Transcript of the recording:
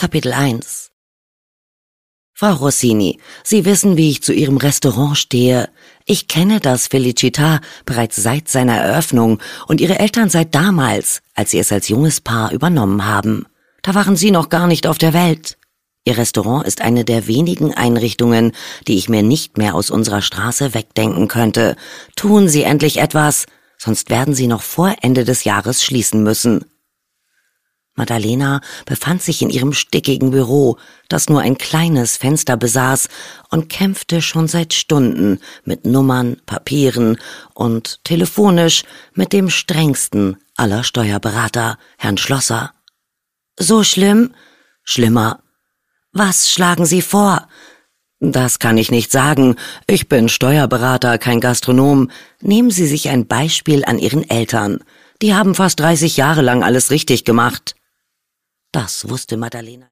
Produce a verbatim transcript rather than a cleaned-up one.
Kapitel eins. Frau Rossini, Sie wissen, wie ich zu Ihrem Restaurant stehe. Ich kenne das Felicità bereits seit seiner Eröffnung und Ihre Eltern seit damals, als Sie es als junges Paar übernommen haben. Da waren Sie noch gar nicht auf der Welt. Ihr Restaurant ist eine der wenigen Einrichtungen, die ich mir nicht mehr aus unserer Straße wegdenken könnte. Tun Sie endlich etwas, sonst werden Sie noch vor Ende des Jahres schließen müssen. Maddalena befand sich in ihrem stickigen Büro, das nur ein kleines Fenster besaß, und kämpfte schon seit Stunden mit Nummern, Papieren und telefonisch mit dem strengsten aller Steuerberater, Herrn Schlosser. »So schlimm?« »Schlimmer.« »Was schlagen Sie vor?« »Das kann ich nicht sagen. Ich bin Steuerberater, kein Gastronom. Nehmen Sie sich ein Beispiel an Ihren Eltern. Die haben fast dreißig Jahre lang alles richtig gemacht.« Das wusste Maddalena.